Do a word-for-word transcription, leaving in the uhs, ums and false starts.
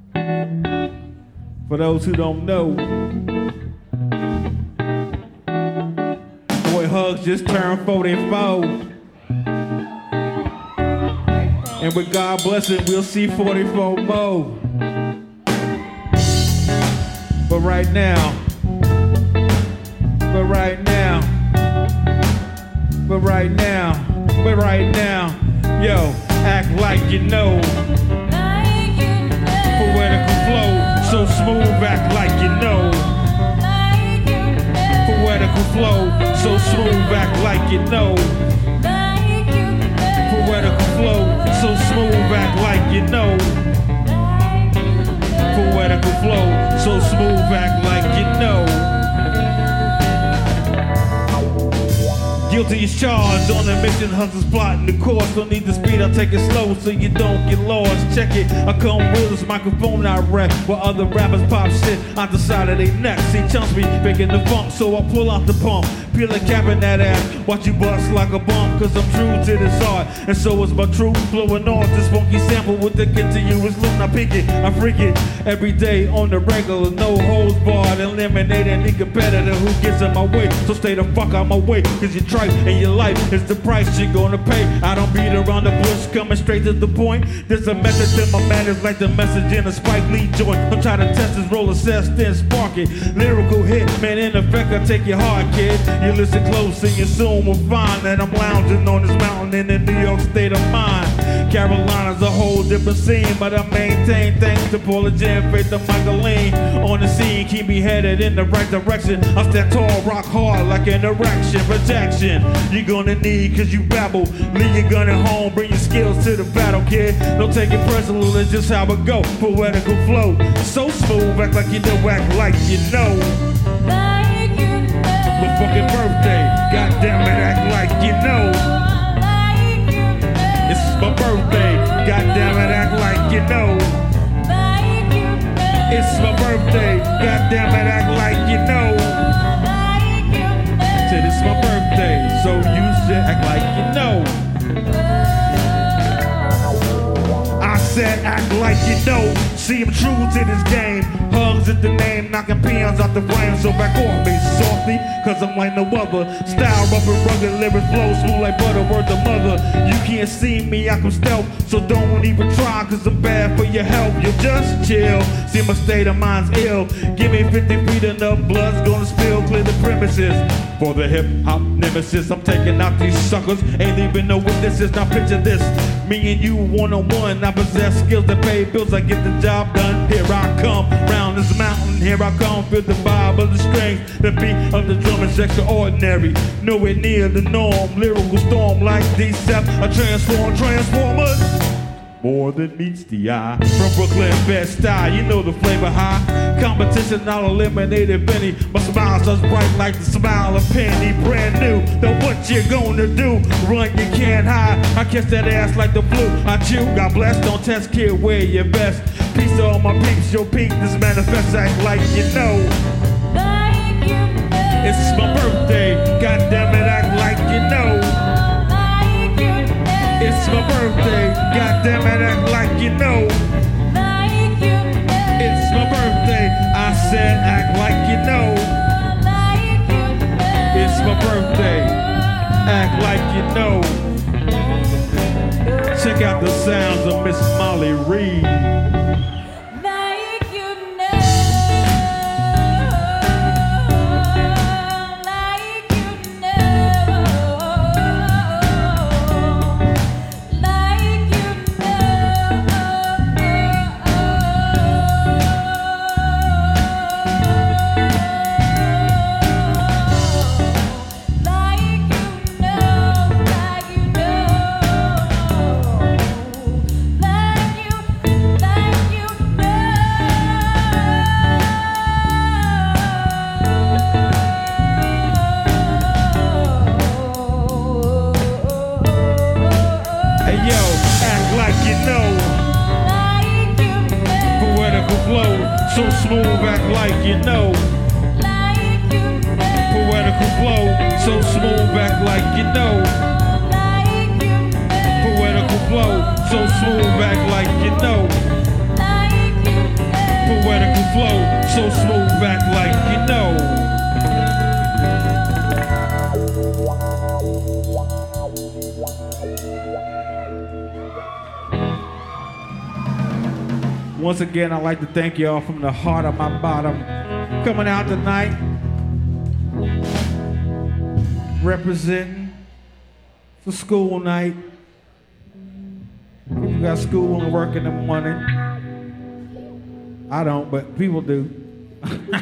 For those who don't know, boy Hugs just turned forty-four. And with God blessing, we'll see forty-four more. But right now, but right now, but right now, but right now, yo, act like you know. Poetical flow, so smooth, act like you know. Poetical flow, so smooth, act like you know. Poetical flow, so smooth, act like you know. Poetical flow, so smooth, act like you know. Guilty is charged on a mission, hunters plotting the course. Don't need the speed, I'll take it slow so you don't get lost. Check it, I come with this microphone I rap. While other rappers pop shit on the side of their neck. See chunks be picking the funk, so I pull out the pump. Peel a cap in that ass, watch you bust like a bump. Cause I'm true to this art, and so is my truth. Blowing off this funky sample with the continuous loop. Now pick it, I freak it every day on the regular. No holds barred, eliminate any competitor who gets in my way. So stay the fuck out my way, cause you try and your life is the price you're gonna pay. I don't beat around the bush, coming straight to the point. There's a message in my manners like the message in a Spike Lee joint. I'm trying to test this roller set, then spark it. Lyrical hit, man, in effect I take your heart, kid. You listen close and you soon will find that I'm lounging on this mountain in the New York state of mind. Carolina's a whole different scene, but I maintain thanks to Paula Jam, Faith and Michaeline. On the scene, keep me headed in the right direction. I stand tall, rock hard like an erection. Rejection you're gonna need cause you babble. Leave your gun at home, bring your skills to the battle, kid. Don't take it personal, it's just how it go. Poetical flow, so smooth, act like you know, act like you know. Like you know. My fucking birthday, goddamn it, act like you know. Like you know. It's my birthday, goddamn it, act like you know. Like you know. It's my birthday, goddamn it, act like you know. Like you know. Said it's my birthday, so you should act like you know. I said act like you know. See I'm true to this game. Hugs is the name, knocking peons out the frame. So back off me softly, cause I'm like no other. Style rough and rugged, lyrics flow smooth like butter, word to mother. You can't see me, I can stealth, so don't even try, cause I'm bad for your health. You just chill, see my state of mind's ill. Give me fifty feet enough, blood's gonna spill, clear the premises. For the hip hop nemesis, I'm taking out these suckers, ain't leaving no witnesses. Now picture this, me and you one on one. I possess skills to pay bills, I get the job done. Here I come, round this mountain, here I come. Feel the vibe of the strings, the beat of the drum is extraordinary. Nowhere near the norm, lyrical storm like D-Sep, a transform, transformers. More than meets the eye. From Brooklyn, Bed-Stuy, you know the flavor high. Competition, I'll eliminate it, Benny. My smile's just bright like the smile of Penny. Brand new, now what you gonna do? Run, you can't hide. I catch that ass like the flu. I chew, God bless, don't test, kid, wear your best. Peace to all my peeps, your peak, this manifest act like you know. Like you know. It's my birthday, goddamn it, act like you know. Like you know. It's my birthday, goddamn it, act like you know. Like you know. It's my birthday, I said act like you know. Like you know. It's my birthday, act like you know. Check out the sounds of Miss Molly Reed. Like you know. Like you know. Like you flow, so smooth, act like you know. Like you know. Poetical flow, so smooth, act like you know. Like you know. Poetical flow, so smooth, act like you know. Like you know. Once again, I'd like to thank y'all from the heart of my bottom. Coming out tonight, representing for school night. People got school and work in the morning. I don't, but people do.